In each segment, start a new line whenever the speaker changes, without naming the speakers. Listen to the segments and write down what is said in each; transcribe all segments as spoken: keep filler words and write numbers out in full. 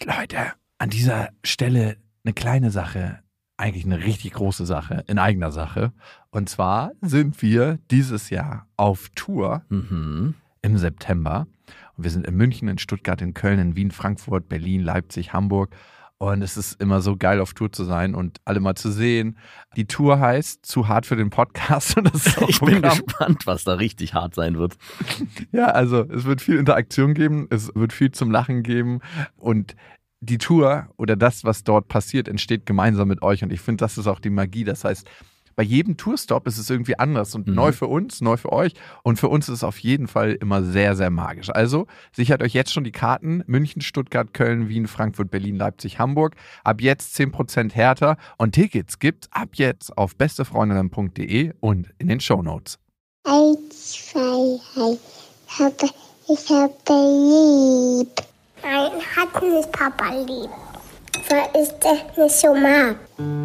Leute, an dieser Stelle eine kleine Sache, eigentlich eine richtig große Sache, in eigener Sache. Und zwar sind wir dieses Jahr auf Tour mhm. im September. Und wir sind in München, in Stuttgart, in Köln, in Wien, Frankfurt, Berlin, Leipzig, Hamburg. Und es ist immer so geil, auf Tour zu sein und alle mal zu sehen. Die Tour heißt Zu hart für den Podcast. Und das ist auch
ich bin gespannt, was da richtig hart sein wird.
Ja, also es wird viel Interaktion geben, es wird viel zum Lachen geben und die Tour oder das, was dort passiert, entsteht gemeinsam mit euch. Und ich finde, das ist auch die Magie. Das heißt, bei jedem Tourstop ist es irgendwie anders und mhm. neu für uns, neu für euch. Und für uns ist es auf jeden Fall immer sehr, sehr magisch. Also sichert euch jetzt schon die Karten. München, Stuttgart, Köln, Wien, Frankfurt, Berlin, Leipzig, Hamburg. Ab jetzt zehn Prozent härter. Und Tickets gibt's ab jetzt auf bestefreundinnen punkt de und in den Shownotes.
Eins, zwei, drei. Ich habe, ich habe lieb. Nein, hat nicht Papa lieb. Weil ich das nicht so mag.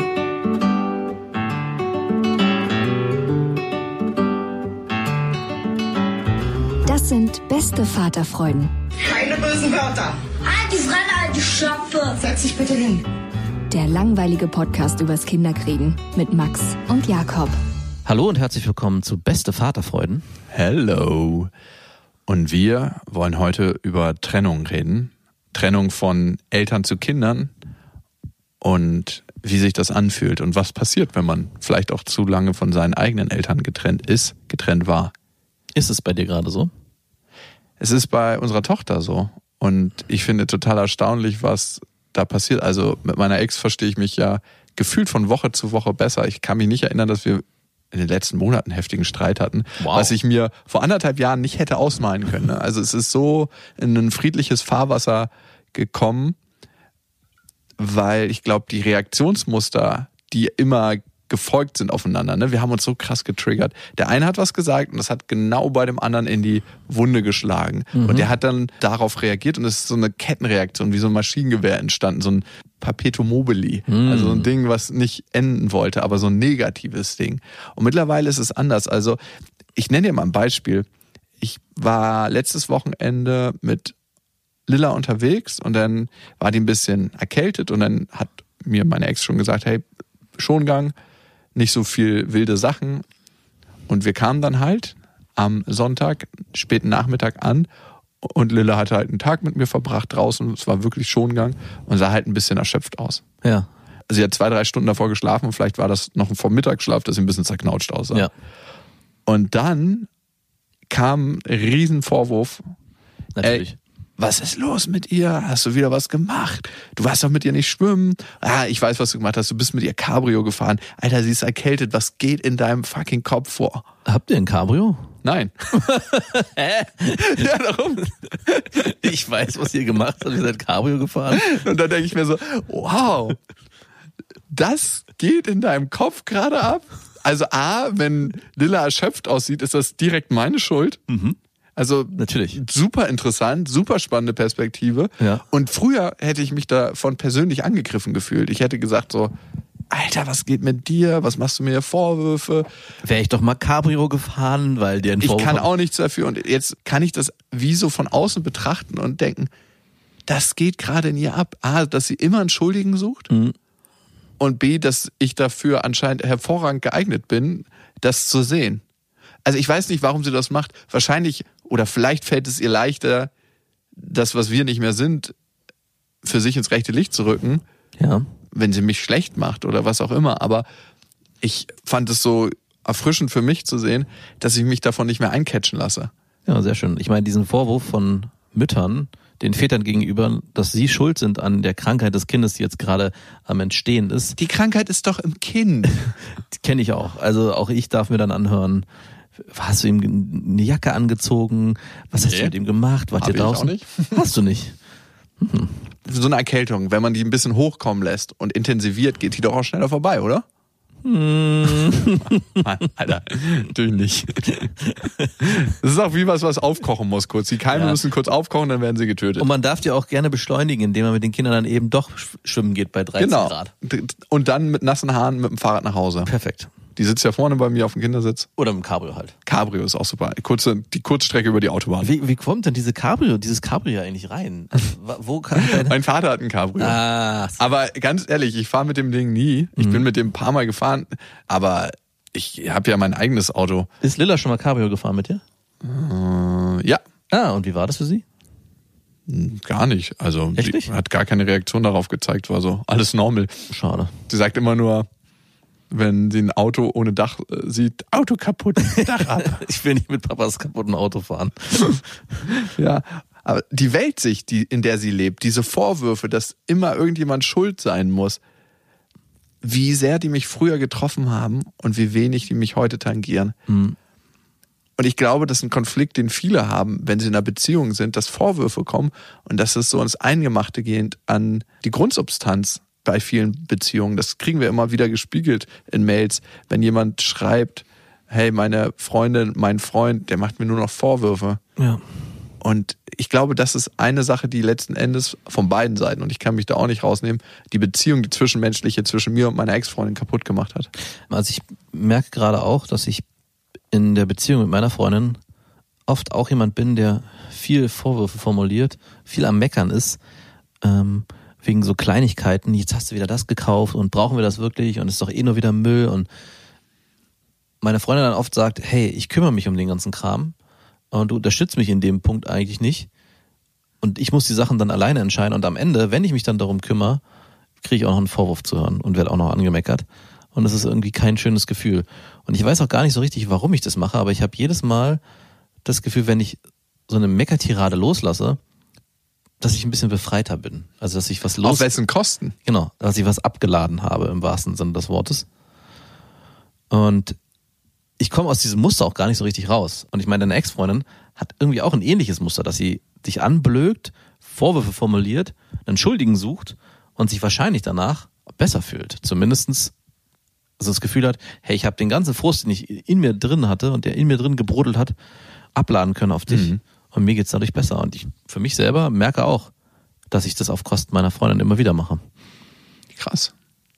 Das sind beste Vaterfreuden.
Keine bösen Wörter.
Halt die Fremde, alte Schöpfe.
Setz dich bitte hin.
Der langweilige Podcast übers Kinderkriegen mit Max und Jakob.
Hallo und herzlich willkommen zu Beste Vaterfreuden.
Hello. Und wir wollen heute über Trennung reden. Trennung von Eltern zu Kindern und wie sich das anfühlt und was passiert, wenn man vielleicht auch zu lange von seinen eigenen Eltern getrennt ist, getrennt war.
Ist es bei dir gerade so?
Es ist bei unserer Tochter so. Und ich finde total erstaunlich, was da passiert. Also mit meiner Ex verstehe ich mich ja gefühlt von Woche zu Woche besser. Ich kann mich nicht erinnern, dass wir in den letzten Monaten heftigen Streit hatten, wow. was ich mir vor anderthalb Jahren nicht hätte ausmalen können. Also es ist so in ein friedliches Fahrwasser gekommen, weil ich glaube, die Reaktionsmuster, die immer gefolgt sind aufeinander, ne? Wir haben uns so krass getriggert. Der eine hat was gesagt und das hat genau bei dem anderen in die Wunde geschlagen. Mhm. Und der hat dann darauf reagiert und es ist so eine Kettenreaktion, wie so ein Maschinengewehr entstanden, so ein Perpetuum mobile. Mhm. Also so ein Ding, was nicht enden wollte, aber so ein negatives Ding. Und mittlerweile ist es anders. Also ich nenne dir mal ein Beispiel. Ich war letztes Wochenende mit Lilla unterwegs und dann war die ein bisschen erkältet und dann hat mir meine Ex schon gesagt, hey, Schongang, nicht so viel wilde Sachen. Und wir kamen dann halt am Sonntag, späten Nachmittag an und Lilla hatte halt einen Tag mit mir verbracht draußen. Es war wirklich Schongang und sah halt ein bisschen erschöpft aus.
Ja.
Sie hat zwei, drei Stunden davor geschlafen und vielleicht war das noch vom Mittagsschlaf, dass sie ein bisschen zerknautscht aussah.
Ja.
Und dann kam ein Riesenvorwurf.
Natürlich.
Ey, was ist los mit ihr? Hast du wieder was gemacht? Du warst doch mit ihr nicht schwimmen. Ah, ich weiß, was du gemacht hast. Du bist mit ihr Cabrio gefahren. Alter, sie ist erkältet. Was geht in deinem fucking Kopf vor?
Habt ihr ein Cabrio?
Nein.
Hä?
Ja, darum.
Ich weiß, was ihr gemacht habt. Ihr seid Cabrio gefahren.
Und dann denke ich mir so, wow, das geht in deinem Kopf gerade ab? Also A, wenn Lilla erschöpft aussieht, ist das direkt meine Schuld.
Mhm.
Also
natürlich
super interessant, super spannende Perspektive.
Ja.
Und früher hätte ich mich davon persönlich angegriffen gefühlt. Ich hätte gesagt so, Alter, was geht mit dir? Was machst du mir Vorwürfe?
Wäre ich doch mal Cabrio gefahren, weil dir ein Vorwurf...
Ich kann auch nichts dafür. Und jetzt kann ich das wie so von außen betrachten und denken, das geht gerade in ihr ab. A, dass sie immer einen Schuldigen sucht.
Mhm.
Und B, dass ich dafür anscheinend hervorragend geeignet bin, das zu sehen. Also ich weiß nicht, warum sie das macht. Wahrscheinlich oder vielleicht fällt es ihr leichter, das, was wir nicht mehr sind, für sich ins rechte Licht zu rücken,
ja.
wenn sie mich schlecht macht oder was auch immer. Aber ich fand es so erfrischend für mich zu sehen, dass ich mich davon nicht mehr eincatchen lasse.
Ja, sehr schön. Ich meine, diesen Vorwurf von Müttern, den Vätern gegenüber, dass sie schuld sind an der Krankheit des Kindes, die jetzt gerade am Entstehen ist.
Die Krankheit ist doch im Kind.
Die kenne ich auch. Also auch ich darf mir dann anhören, hast du ihm eine Jacke angezogen? Was hast nee. du mit ihm gemacht? Wart ihr draußen?
Ich auch nicht.
Hast du nicht?
Hm. So eine Erkältung, wenn man die ein bisschen hochkommen lässt und intensiviert, geht die doch auch schneller vorbei, oder?
Hm.
Mann, Alter, natürlich nicht. Das ist auch wie was, was aufkochen muss kurz. Die Keime ja. müssen kurz aufkochen, dann werden sie getötet.
Und man darf die auch gerne beschleunigen, indem man mit den Kindern dann eben doch schwimmen geht bei dreizehn
genau.
Grad.
Und dann mit nassen Haaren mit dem Fahrrad nach Hause.
Perfekt.
Die sitzt ja vorne bei mir auf dem Kindersitz.
Oder im Cabrio halt.
Cabrio ist auch super. Kurze, die Kurzstrecke über die Autobahn.
Wie, wie kommt denn diese Cabrio, dieses Cabrio eigentlich rein? Also, wo kann deine...
Mein Vater hat ein Cabrio.
Ah,
aber ganz ehrlich, ich fahre mit dem Ding nie. Ich
Mhm.
bin mit dem ein paar Mal gefahren, aber ich habe ja mein eigenes Auto.
ist Lilla schon mal Cabrio gefahren mit dir?
Äh, ja,
Ah, und wie war das für sie?
gar nicht. Also
Echt
die
nicht?
hat gar keine Reaktion darauf gezeigt, war so alles normal.
Schade.
Sie sagt immer nur, wenn sie ein Auto ohne Dach äh, sieht, Auto kaputt, Dach ab.
Ich will nicht mit Papas kaputten Auto fahren.
Ja, aber die Weltsicht, die, in der sie lebt, diese Vorwürfe, dass immer irgendjemand schuld sein muss, wie sehr die mich früher getroffen haben und wie wenig die mich heute tangieren.
Mhm.
Und ich glaube, das ist ein Konflikt, den viele haben, wenn sie in einer Beziehung sind, dass Vorwürfe kommen und dass es so ins Eingemachte geht an die Grundsubstanz bei vielen Beziehungen. Das kriegen wir immer wieder gespiegelt in Mails, wenn jemand schreibt, hey, meine Freundin, mein Freund, der macht mir nur noch Vorwürfe.
Ja.
Und ich glaube, das ist eine Sache, die letzten Endes von beiden Seiten, und ich kann mich da auch nicht rausnehmen, die Beziehung, die zwischenmenschliche zwischen mir und meiner Ex-Freundin kaputt gemacht hat.
Also ich merke gerade auch, dass ich in der Beziehung mit meiner Freundin oft auch jemand bin, der viel Vorwürfe formuliert, viel am Meckern ist, ähm, wegen so Kleinigkeiten. Jetzt hast du wieder das gekauft und brauchen wir das wirklich und ist doch eh nur wieder Müll. Und meine Freundin dann oft sagt, hey, ich kümmere mich um den ganzen Kram und du unterstützt mich in dem Punkt eigentlich nicht. Und ich muss die Sachen dann alleine entscheiden. Und am Ende, wenn ich mich dann darum kümmere, kriege ich auch noch einen Vorwurf zu hören und werde auch noch angemeckert. Und das ist irgendwie kein schönes Gefühl. Und ich weiß auch gar nicht so richtig, warum ich das mache, aber ich habe jedes Mal das Gefühl, wenn ich so eine Meckertirade loslasse, dass ich ein bisschen befreiter bin. Also, dass ich was los...
Auf wessen Kosten?
Genau, dass ich was abgeladen habe, im wahrsten Sinne des Wortes. Und ich komme aus diesem Muster auch gar nicht so richtig raus. Und ich meine, deine Ex-Freundin hat irgendwie auch ein ähnliches Muster, dass sie dich anblökt, Vorwürfe formuliert, einen Schuldigen sucht und sich wahrscheinlich danach besser fühlt. Zumindestens also das Gefühl hat, hey, ich habe den ganzen Frust, den ich in mir drin hatte und der in mir drin gebrodelt hat, abladen können auf dich. Mhm. Und mir geht's dadurch besser. Und ich für mich selber merke auch, dass ich das auf Kosten meiner Freundin immer wieder mache.
Krass.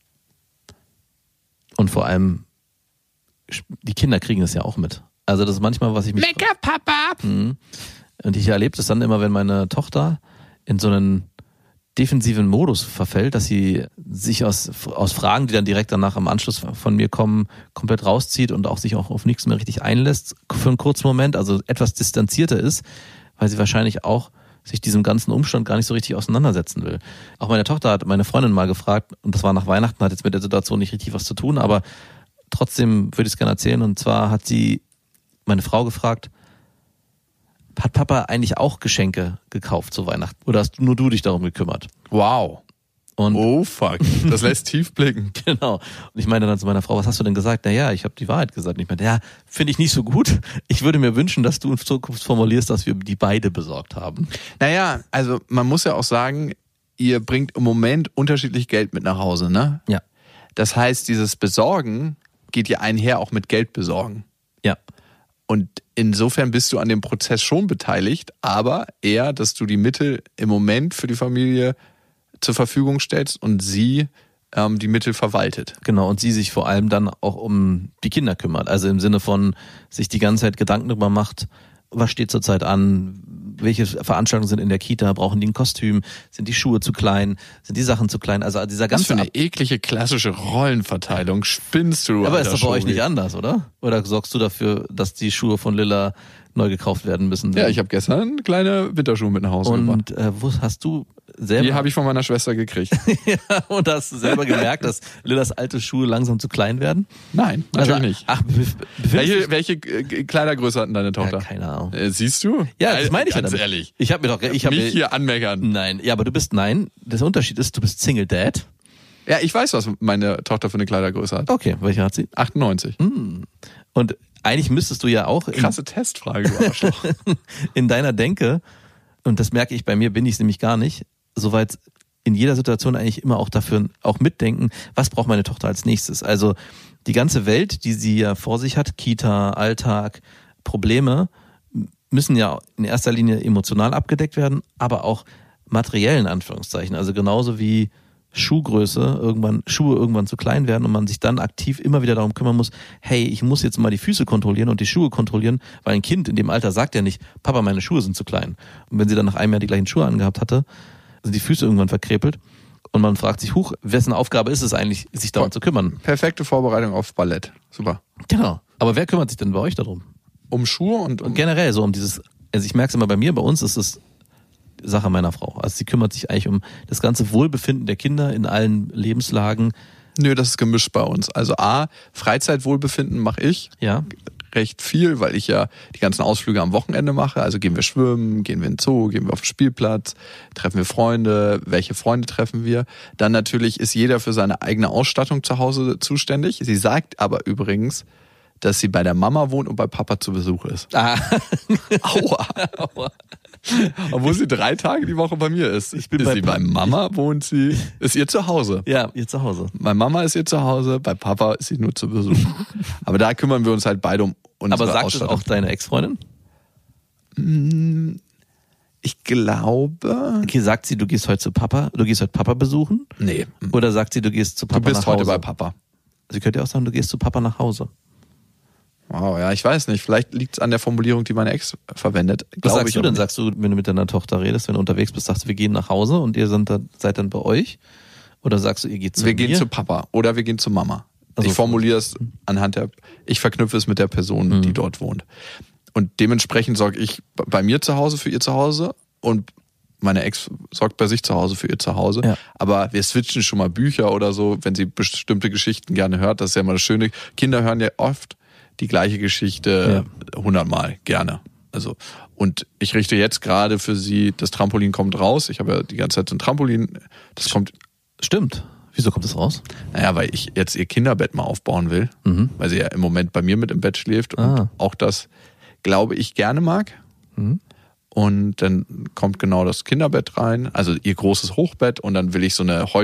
Und vor allem, die Kinder kriegen das ja auch mit. Also das ist manchmal, was ich mich...
Mecker, Papa!
Mhm. Und ich erlebe das dann immer, wenn meine Tochter in so einen defensiven Modus verfällt, dass sie sich aus, aus Fragen, die dann direkt danach im Anschluss von mir kommen, komplett rauszieht und auch sich auch auf nichts mehr richtig einlässt für einen kurzen Moment, also etwas distanzierter ist, weil sie wahrscheinlich auch sich diesem ganzen Umstand gar nicht so richtig auseinandersetzen will. Auch meine Tochter hat meine Freundin mal gefragt, und das war nach Weihnachten, hat jetzt mit der Situation nicht richtig was zu tun, aber trotzdem würde ich es gerne erzählen, und zwar hat sie meine Frau gefragt, hat Papa eigentlich auch Geschenke gekauft zu Weihnachten? Oder hast nur du dich darum gekümmert?
Wow.
Und
oh fuck, das lässt tief blicken.
Genau. Und ich meine dann zu meiner Frau, was hast du denn gesagt? Naja, ich habe die Wahrheit gesagt. Und ich meine, ja, finde ich nicht so gut. Ich würde mir wünschen, dass du in Zukunft formulierst, dass wir die beide besorgt haben.
Naja, also man muss ja auch sagen, ihr bringt im Moment unterschiedlich Geld mit nach Hause, ne?
Ja.
Das heißt, dieses Besorgen geht ja einher auch mit Geld besorgen.
Ja.
Und insofern bist du an dem Prozess schon beteiligt, aber eher, dass du die Mittel im Moment für die Familie zur Verfügung stellst und sie ähm, die Mittel verwaltet.
Genau, und sie sich vor allem dann auch um die Kinder kümmert. Also im Sinne von sich die ganze Zeit Gedanken darüber macht, was steht zurzeit an, welche Veranstaltungen sind in der Kita, brauchen die ein Kostüm, sind die Schuhe zu klein, sind die Sachen zu klein, also dieser ganze...
Was für eine Ab- eklige klassische Rollenverteilung, spinnst du?
Aber
Alter,
ist doch bei euch
Schobi.
nicht anders, oder? Oder sorgst du dafür, dass die Schuhe von Lilla neu gekauft werden müssen?
Ja, ich habe gestern kleine Winterschuhe mit nach Hause gebracht.
Und äh, wo hast du selber...
Die habe ich von meiner Schwester gekriegt.
ja, und hast du selber gemerkt, dass Lillas alte Schuhe langsam zu klein werden?
Nein, natürlich
also,
nicht.
Ach, bef-
welche welche äh, Kleidergröße hat denn deine Tochter?
Ja, keine Ahnung.
Äh, siehst du?
Ja, das meine ich
Ganz
ja damit.
ehrlich.
Ich habe mir doch... Ich hab
Mich
mir,
hier anmeckern.
Nein, ja, aber du bist... Nein, der Unterschied ist, du bist Single Dad.
Ja, ich weiß, was meine Tochter für eine Kleidergröße hat.
Okay, welche hat sie?
achtundneunzig.
Hm. Und eigentlich müsstest du ja auch... In,
Krasse Testfrage, du Arschloch.
in deiner Denke, und das merke ich, bei mir bin ich es nämlich gar nicht, soweit in jeder Situation eigentlich immer auch dafür auch mitdenken, was braucht meine Tochter als nächstes. Also die ganze Welt, die sie ja vor sich hat, Kita, Alltag, Probleme, müssen ja in erster Linie emotional abgedeckt werden, aber auch materiell in Anführungszeichen. Also genauso wie Schuhgröße, irgendwann Schuhe irgendwann zu klein werden und man sich dann aktiv immer wieder darum kümmern muss, hey, ich muss jetzt mal die Füße kontrollieren und die Schuhe kontrollieren, weil ein Kind in dem Alter sagt ja nicht, Papa, meine Schuhe sind zu klein. Und wenn sie dann nach einem Jahr die gleichen Schuhe angehabt hatte, sind die Füße irgendwann verkrepelt und man fragt sich, huch, wessen Aufgabe ist es eigentlich, sich darum zu kümmern?
Perfekte Vorbereitung auf Ballett. Super.
Genau. Aber wer kümmert sich denn bei euch darum?
Um Schuhe und um
Und generell so um dieses, also ich merke es immer bei mir, bei uns ist es Sache meiner Frau. Also sie kümmert sich eigentlich um das ganze Wohlbefinden der Kinder in allen Lebenslagen.
Nö, das ist gemischt bei uns. Also A, Freizeitwohlbefinden mache ich
Ja.
recht viel, weil ich ja die ganzen Ausflüge am Wochenende mache. Also gehen wir schwimmen, gehen wir in den Zoo, gehen wir auf den Spielplatz, treffen wir Freunde, welche Freunde treffen wir. Dann natürlich ist jeder für seine eigene Ausstattung zu Hause zuständig. Sie sagt aber übrigens, dass sie bei der Mama wohnt und bei Papa zu Besuch ist.
Ah.
Aua.
Aua.
Obwohl sie drei Tage die Woche bei mir ist.
Ich bin
ist
bei
sie bei Mama, wohnt sie, ist ihr zu Hause.
Ja, ihr zu Hause.
Bei Mama ist ihr zu Hause, bei Papa ist sie nur zu Besuch. Aber da kümmern wir uns halt beide um unsere
Aber sagt es
Ausstattung.
auch deine Ex-Freundin?
Ich glaube...
Okay, sagt sie, du gehst heute zu Papa, du gehst heute Papa besuchen?
Nee.
Oder sagt sie, du gehst zu Papa
Du bist
nach Hause?
heute bei Papa.
Sie könnte ja auch sagen, du gehst zu Papa nach Hause.
Wow, ja, ich weiß nicht. Vielleicht liegt es an der Formulierung, die meine Ex verwendet.
Was
Glaube
sagst
ich
du
aber
denn?
nicht.
Sagst du, wenn du mit deiner Tochter redest, wenn du unterwegs bist, sagst du, wir gehen nach Hause und ihr sind da, seid dann bei euch? Oder sagst du, ihr geht zu
Wir
mir?
gehen zu Papa oder wir gehen zu Mama.
Also-
ich formuliere es anhand der, ich verknüpfe es mit der Person,
Mhm.
die dort wohnt. Und dementsprechend sorge ich bei mir zu Hause für ihr Zuhause und meine Ex sorgt bei sich zu Hause für ihr Zuhause.
Ja.
Aber wir switchen schon mal Bücher oder so, wenn sie bestimmte Geschichten gerne hört. Das ist ja immer das Schöne. Kinder hören ja oft die gleiche Geschichte hundertmal gerne. Also, und ich richte jetzt gerade für sie, das Trampolin kommt raus. Ich habe ja die ganze Zeit so ein Trampolin. Das kommt,
Stimmt. Wieso kommt das raus?
naja, weil ich jetzt ihr Kinderbett mal aufbauen will.
Mhm.
Weil sie ja im Moment bei mir mit im Bett schläft und
Ah.
auch das, glaube ich, gerne mag.
Mhm.
Und dann kommt genau das Kinderbett rein, also ihr großes Hochbett, und dann will ich so eine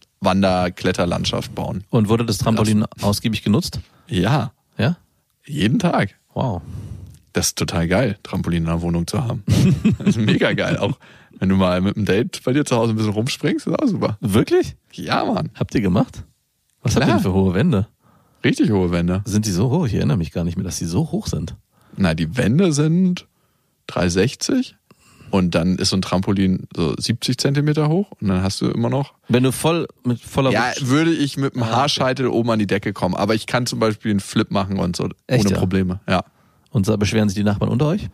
Holzwander-Kletterlandschaft bauen.
Und wurde das Trampolin ausgiebig genutzt?
Ja,
Ja?
jeden Tag.
Wow.
Das ist total geil, Trampolin in der Wohnung zu haben. Das ist mega geil. Auch wenn du mal mit einem Date bei dir zu Hause ein bisschen rumspringst, ist auch super.
Wirklich?
Ja, Mann.
Habt ihr gemacht? Was
Klar.
habt ihr denn für hohe Wände?
Richtig hohe Wände.
Sind die so hoch? Ich erinnere mich gar nicht mehr, dass die so hoch sind.
Na, die Wände sind drei sechzig und dann ist so ein Trampolin so siebzig Zentimeter hoch und dann hast du immer noch...
Wenn du voll mit voller
Ja,
Wucht-
würde ich mit dem
Ah, okay.
Haarscheitel oben an die Decke kommen, aber ich kann zum Beispiel einen Flip machen und so,
Echt,
ohne
ja?
Probleme. Ja.
Und da beschweren sich die Nachbarn unter euch?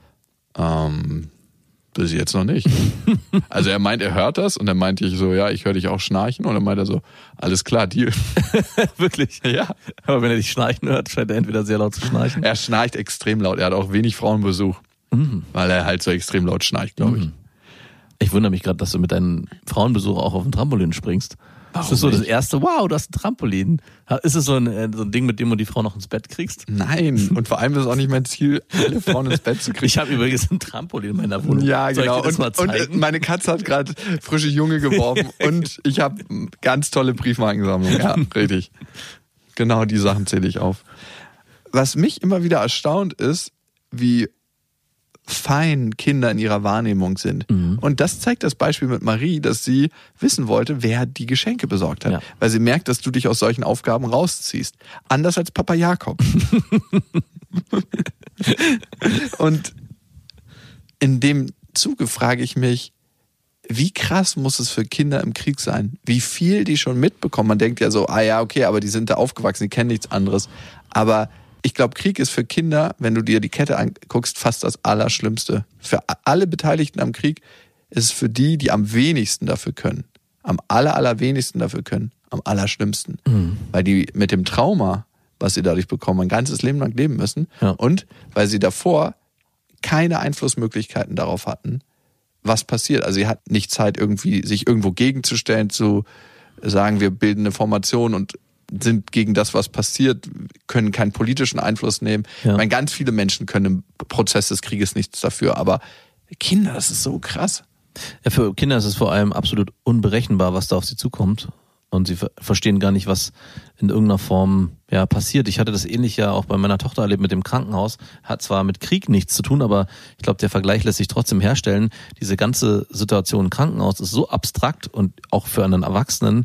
Ähm, bis jetzt noch nicht. Also er meint, er hört das und dann meinte ich so, ja, ich höre dich auch schnarchen und dann meint er so, alles klar, Deal.
Wirklich?
Ja.
Aber wenn er dich schnarchen hört, scheint er entweder sehr laut zu schnarchen.
Er schnarcht extrem laut, er hat auch wenig Frauenbesuch,
Mhm.
weil er halt so extrem laut schnarcht, glaube ich.
Mhm. Ich wundere mich gerade, dass du mit deinen Frauenbesuch auch auf ein Trampolin springst.
Warum
ist das so das
nicht?
erste, wow, du hast ein Trampolin. Ist es so ein, äh, so ein Ding, mit dem du die Frau noch ins Bett kriegst?
Nein, und vor allem ist es auch nicht mein Ziel, alle Frauen ins Bett zu kriegen.
Ich habe übrigens ein Trampolin in meiner Wohnung.
Ja,
Soll
genau.
Ich dir das
Und,
mal
und äh,
zeigen?
meine Katze hat gerade frische Junge geworfen und ich habe ganz tolle Briefmarkensammlung. Ja, richtig. Genau die Sachen zähle ich auf. Was mich immer wieder erstaunt ist, wie fein Kinder in ihrer Wahrnehmung sind.
Mhm.
Und das zeigt das Beispiel mit Marie, dass sie wissen wollte, wer die Geschenke besorgt hat.
Ja.
Weil sie merkt, dass du dich aus solchen Aufgaben rausziehst. Anders als Papa Jakob. Und in dem Zuge frage ich mich, wie krass muss es für Kinder im Krieg sein? Wie viel die schon mitbekommen? Man denkt ja so, ah ja, okay, aber die sind da aufgewachsen, die kennen nichts anderes. Aber ich glaube, Krieg ist für Kinder, wenn du dir die Kette anguckst, fast das Allerschlimmste. Für alle Beteiligten am Krieg ist es für die, die am wenigsten dafür können. Am aller, allerwenigsten dafür können. Am allerschlimmsten.
Mhm.
Weil die mit dem Trauma, was sie dadurch bekommen, ein ganzes Leben lang leben müssen.
Ja.
Und weil sie davor keine Einflussmöglichkeiten darauf hatten, was passiert. Also sie hat nicht Zeit, irgendwie sich irgendwo gegenzustellen, zu sagen, wir bilden eine Formation und sind gegen das, was passiert, können keinen politischen Einfluss nehmen.
Ja.
Ich meine, ganz viele Menschen können im Prozess des Krieges nichts dafür, aber Kinder, das ist so krass.
Ja, für Kinder ist es vor allem absolut unberechenbar, was da auf sie zukommt. Und sie ver- verstehen gar nicht, was in irgendeiner Form ja passiert. Ich hatte das ähnlich ja auch bei meiner Tochter erlebt mit dem Krankenhaus. Hat zwar mit Krieg nichts zu tun, aber ich glaube, der Vergleich lässt sich trotzdem herstellen. Diese ganze Situation im Krankenhaus ist so abstrakt und auch für einen Erwachsenen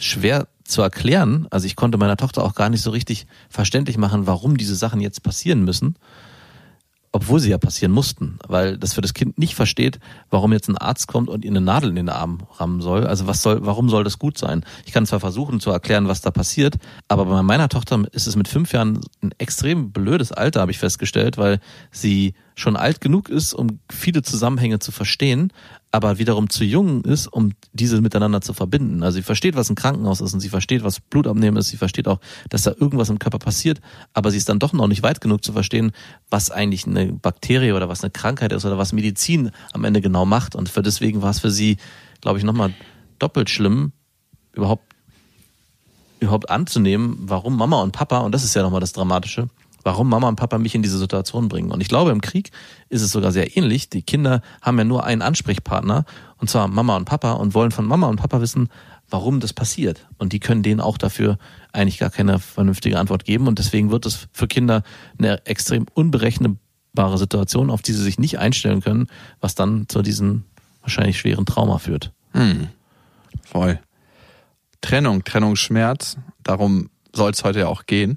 schwer zu erklären. Also ich konnte meiner Tochter auch gar nicht so richtig verständlich machen, warum diese Sachen jetzt passieren müssen, obwohl sie ja passieren mussten, weil das für das Kind nicht versteht, warum jetzt ein Arzt kommt und ihr eine Nadel in den Arm rammen soll. Also was soll, warum soll das gut sein? Ich kann zwar versuchen zu erklären, was da passiert, aber bei meiner Tochter ist es mit fünf Jahren ein extrem blödes Alter, habe ich festgestellt, weil sie schon alt genug ist, um viele Zusammenhänge zu verstehen, aber wiederum zu jung ist, um diese miteinander zu verbinden. Also sie versteht, was ein Krankenhaus ist und sie versteht, was Blutabnehmen ist, sie versteht auch, dass da irgendwas im Körper passiert, aber sie ist dann doch noch nicht weit genug zu verstehen, was eigentlich eine Bakterie oder was eine Krankheit ist oder was Medizin am Ende genau macht. Und für deswegen war es für sie, glaube ich, nochmal doppelt schlimm, überhaupt, überhaupt anzunehmen, warum Mama und Papa, und das ist ja nochmal das Dramatische, warum Mama und Papa mich in diese Situation bringen. Und ich glaube, im Krieg ist es sogar sehr ähnlich. Die Kinder haben ja nur einen Ansprechpartner, und zwar Mama und Papa, und wollen von Mama und Papa wissen, warum das passiert. Und die können denen auch dafür eigentlich gar keine vernünftige Antwort geben. Und deswegen wird es für Kinder eine extrem unberechenbare Situation, auf die sie sich nicht einstellen können, was dann zu diesem wahrscheinlich schweren Trauma führt.
Hm. Voll. Trennung, Trennungsschmerz, darum soll es heute ja auch gehen.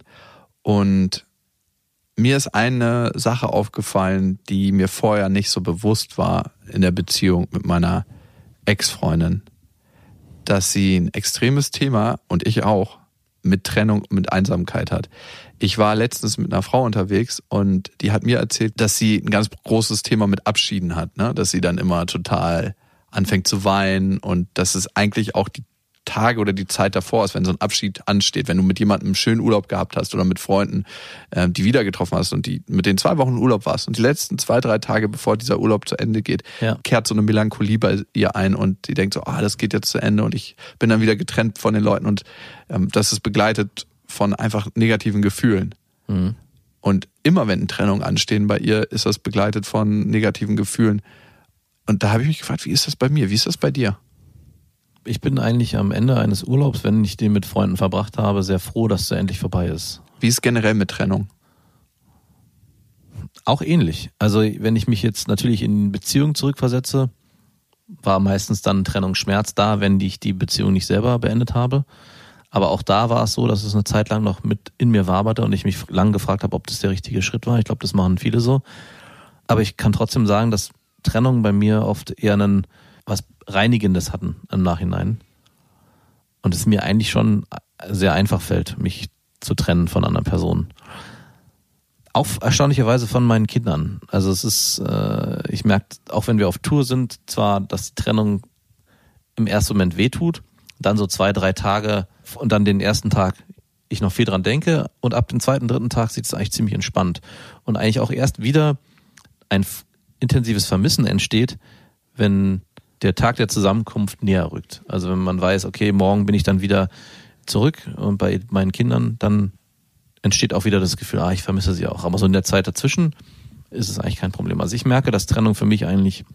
Und mir ist eine Sache aufgefallen, die mir vorher nicht so bewusst war in der Beziehung mit meiner Ex-Freundin, dass sie ein extremes Thema, und ich auch, mit Trennung, mit Einsamkeit hat. Ich war letztens mit einer Frau unterwegs und die hat mir erzählt, dass sie ein ganz großes Thema mit Abschieden hat, ne? Dass sie dann immer total anfängt zu weinen und dass es eigentlich auch die Tage oder die Zeit davor ist, wenn so ein Abschied ansteht, wenn du mit jemandem einen schönen Urlaub gehabt hast oder mit Freunden, äh, die wieder getroffen hast und die mit denen zwei Wochen Urlaub warst und die letzten zwei, drei Tage, bevor dieser Urlaub zu Ende geht, ja. kehrt so eine Melancholie bei ihr ein und die denkt so, ah, das geht jetzt zu Ende und ich bin dann wieder getrennt von den Leuten und ähm, das ist begleitet von einfach negativen Gefühlen. Mhm. Und immer wenn Trennung anstehen bei ihr, ist das begleitet von negativen Gefühlen. Und da habe ich mich gefragt, wie ist das bei mir? Wie ist das bei dir?
Ich bin eigentlich am Ende eines Urlaubs, wenn ich den mit Freunden verbracht habe, sehr froh, dass der endlich vorbei ist.
Wie ist es generell mit Trennung?
Auch ähnlich. Also wenn ich mich jetzt natürlich in Beziehungen zurückversetze, war meistens dann Trennungsschmerz da, wenn ich die Beziehung nicht selber beendet habe. Aber auch da war es so, dass es eine Zeit lang noch mit in mir waberte und ich mich lang gefragt habe, ob das der richtige Schritt war. Ich glaube, das machen viele so. Aber ich kann trotzdem sagen, dass Trennung bei mir oft eher einen was Reinigendes hatten im Nachhinein. Und es mir eigentlich schon sehr einfach fällt, mich zu trennen von anderen Personen. Auch erstaunlicherweise von meinen Kindern. Also es ist, äh, ich merke, auch wenn wir auf Tour sind, zwar, dass die Trennung im ersten Moment wehtut, dann so zwei, drei Tage und dann den ersten Tag ich noch viel dran denke und ab dem zweiten, dritten Tag sieht es eigentlich ziemlich entspannt. Und eigentlich auch erst wieder ein f- intensives Vermissen entsteht, wenn der Tag der Zusammenkunft näher rückt. Also wenn man weiß, okay, morgen bin ich dann wieder zurück und bei meinen Kindern, dann entsteht auch wieder das Gefühl, ah, ich vermisse sie auch. Aber so in der Zeit dazwischen ist es eigentlich kein Problem. Also ich merke, dass Trennung für mich eigentlich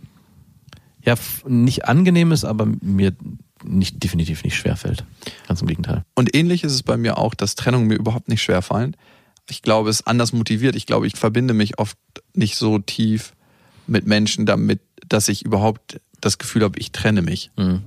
ja nicht angenehm ist, aber mir nicht definitiv nicht schwerfällt. Ganz im Gegenteil.
Und ähnlich ist es bei mir auch, dass Trennungen mir überhaupt nicht schwerfallen. Ich glaube, es ist anders motiviert. Ich glaube, ich verbinde mich oft nicht so tief mit Menschen damit, dass ich überhaupt das Gefühl habe, ich trenne mich. Mhm.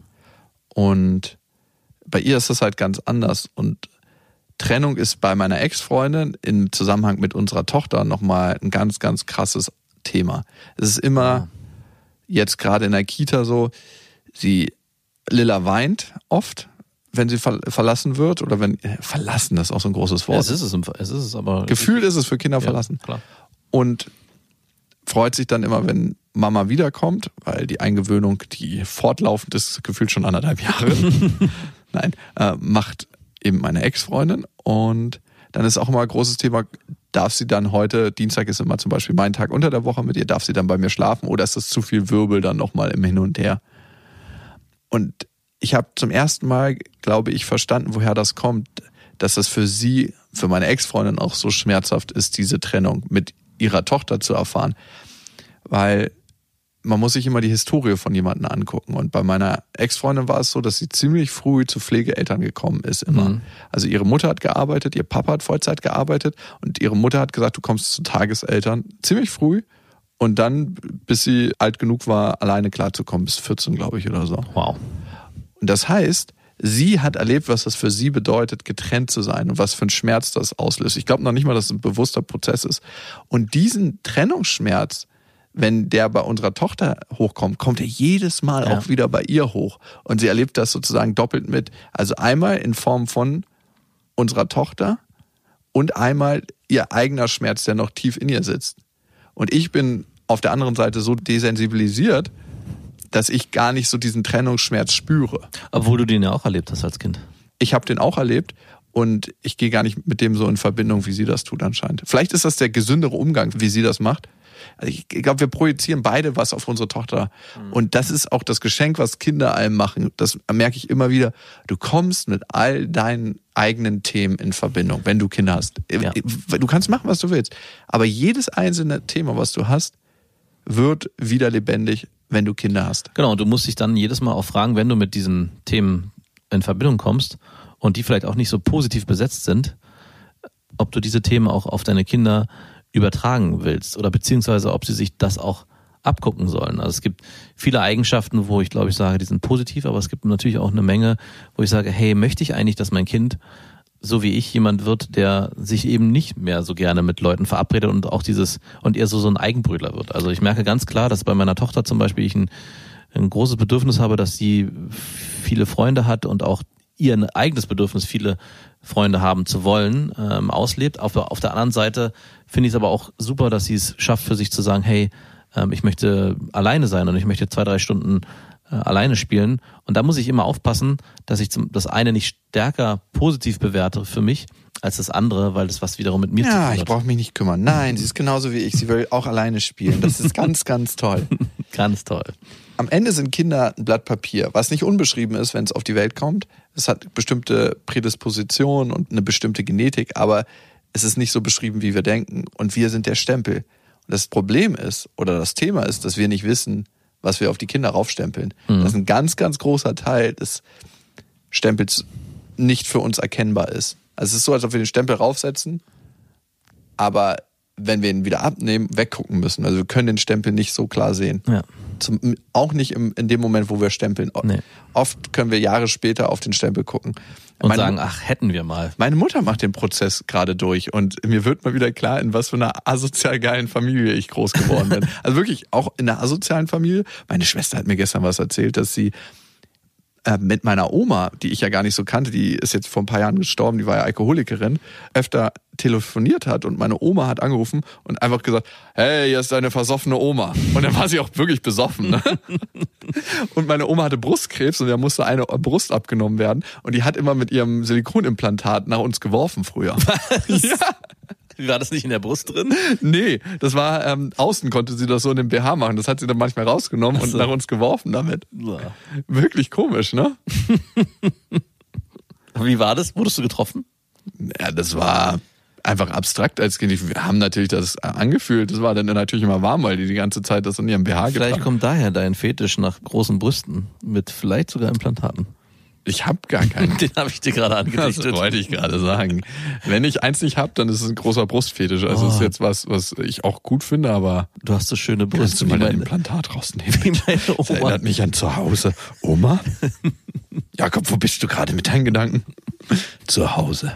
Und bei ihr ist das halt ganz anders. Und Trennung ist bei meiner Ex-Freundin im Zusammenhang mit unserer Tochter nochmal ein ganz, ganz krasses Thema. Es ist immer ja. jetzt gerade in der Kita so, sie, Lilla weint oft, wenn sie ver- verlassen wird oder wenn, verlassen, das ist auch so ein großes Wort.
Ja, es ist es, es ist es, aber.
Gefühlt ist es für Kinder
ja,
verlassen.
Klar.
Und freut sich dann immer, wenn Mama wiederkommt, weil die Eingewöhnung, die fortlaufend ist, gefühlt schon anderthalb Jahre, nein, äh, macht eben meine Ex-Freundin. Und dann ist auch immer ein großes Thema, darf sie dann heute, Dienstag ist immer zum Beispiel mein Tag unter der Woche mit ihr, darf sie dann bei mir schlafen oder ist das zu viel Wirbel dann nochmal im Hin und Her? Und ich habe zum ersten Mal, glaube ich, verstanden, woher das kommt, dass das für sie, für meine Ex-Freundin auch so schmerzhaft ist, diese Trennung mit ihrer Tochter zu erfahren. Weil man muss sich immer die Historie von jemandem angucken. Und bei meiner Ex-Freundin war es so, dass sie ziemlich früh zu Pflegeeltern gekommen ist immer. Mhm. Also ihre Mutter hat gearbeitet, ihr Papa hat Vollzeit gearbeitet und ihre Mutter hat gesagt, du kommst zu Tageseltern ziemlich früh und dann, bis sie alt genug war, alleine klarzukommen, bis vierzehn, glaube ich, oder so.
Wow.
Und das heißt, sie hat erlebt, was das für sie bedeutet, getrennt zu sein und was für einen Schmerz das auslöst. Ich glaube noch nicht mal, dass es ein bewusster Prozess ist. Und diesen Trennungsschmerz, wenn der bei unserer Tochter hochkommt, kommt er jedes Mal ja. auch wieder bei ihr hoch. Und sie erlebt das sozusagen doppelt mit. Also einmal in Form von unserer Tochter und einmal ihr eigener Schmerz, der noch tief in ihr sitzt. Und ich bin auf der anderen Seite so desensibilisiert, dass ich gar nicht so diesen Trennungsschmerz spüre.
Obwohl du den ja auch erlebt hast als Kind.
Ich habe den auch erlebt und ich gehe gar nicht mit dem so in Verbindung, wie sie das tut anscheinend. Vielleicht ist das der gesündere Umgang, wie sie das macht. Also ich glaube, wir projizieren beide was auf unsere Tochter. Mhm. Und das ist auch das Geschenk, was Kinder einem machen. Das merke ich immer wieder. Du kommst mit all deinen eigenen Themen in Verbindung, wenn du Kinder hast. Ja. Du kannst machen, was du willst. Aber jedes einzelne Thema, was du hast, wird wieder lebendig, wenn du Kinder hast.
Genau, du musst dich dann jedes Mal auch fragen, wenn du mit diesen Themen in Verbindung kommst und die vielleicht auch nicht so positiv besetzt sind, ob du diese Themen auch auf deine Kinder übertragen willst oder beziehungsweise ob sie sich das auch abgucken sollen. Also es gibt viele Eigenschaften, wo ich glaube ich sage, die sind positiv, aber es gibt natürlich auch eine Menge, wo ich sage, hey, möchte ich eigentlich, dass mein Kind so wie ich jemand wird, der sich eben nicht mehr so gerne mit Leuten verabredet und auch dieses und eher so so ein Eigenbrötler wird. Also ich merke ganz klar, dass bei meiner Tochter zum Beispiel ich ein, ein großes Bedürfnis habe, dass sie viele Freunde hat und auch ihr eigenes Bedürfnis, viele Freunde haben zu wollen, ähm, auslebt. Auf, auf der anderen Seite finde ich es aber auch super, dass sie es schafft, für sich zu sagen, hey, ähm, ich möchte alleine sein und ich möchte zwei, drei Stunden alleine spielen. Und da muss ich immer aufpassen, dass ich zum, das eine nicht stärker positiv bewerte für mich als das andere, weil das was wiederum mit mir
ja,
zu tun hat.
Ja, ich brauche mich nicht kümmern. Nein, sie ist genauso wie ich. Sie will auch alleine spielen. Das ist ganz, ganz toll.
Ganz toll.
Am Ende sind Kinder ein Blatt Papier, was nicht unbeschrieben ist, wenn es auf die Welt kommt. Es hat bestimmte Prädispositionen und eine bestimmte Genetik, aber es ist nicht so beschrieben, wie wir denken. Und wir sind der Stempel. Und das Problem ist, oder das Thema ist, dass wir nicht wissen, was wir auf die Kinder raufstempeln. Mhm. Das ist ein ganz, ganz großer Teil des Stempels nicht für uns erkennbar ist. Also es ist so, als ob wir den Stempel raufsetzen, aber wenn wir ihn wieder abnehmen, weggucken müssen. Also wir können den Stempel nicht so klar sehen. Ja. Zum, auch nicht im, in dem Moment, wo wir stempeln. Nee. Oft können wir Jahre später auf den Stempel gucken.
Und
meine,
sagen, ach, hätten wir mal.
Meine Mutter macht den Prozess gerade durch und mir wird mal wieder klar, in was für einer asozial geilen Familie ich groß geworden bin. Also wirklich auch in einer asozialen Familie. Meine Schwester hat mir gestern was erzählt, dass sie äh, mit meiner Oma, die ich ja gar nicht so kannte, die ist jetzt vor ein paar Jahren gestorben, die war ja Alkoholikerin, öfter telefoniert hat und meine Oma hat angerufen und einfach gesagt, hey, hier ist deine versoffene Oma. Und dann war sie auch wirklich besoffen. Ne? Und meine Oma hatte Brustkrebs und da musste eine Brust abgenommen werden und die hat immer mit ihrem Silikonimplantat nach uns geworfen früher.
Was?
Ja.
War das nicht in der Brust drin?
Nee, das war, ähm, außen konnte sie das so in dem B H machen. Das hat sie dann manchmal rausgenommen so. Und nach uns geworfen damit. Ja. Wirklich komisch, ne?
Wie war das? Wurdest du getroffen?
Ja, das war einfach abstrakt als Kind. Wir haben natürlich das angefühlt. Das war dann natürlich immer warm, weil die die ganze Zeit das in ihrem B H getragen.
Vielleicht kommt daher dein Fetisch nach großen Brüsten mit vielleicht sogar Implantaten.
Ich habe gar keinen.
Den habe ich dir gerade angedichtet.
Das wollte ich gerade sagen. Wenn ich eins nicht habe, dann ist es ein großer Brustfetisch. Also oh. ist jetzt was, was ich auch gut finde, aber
du hast so schöne Brüste.
Kannst du mal dein Implantat rausnehmen? Wie meine Oma. Das erinnert mich an zu Hause. Oma? Jakob, wo bist du gerade mit deinen Gedanken? Zu Hause.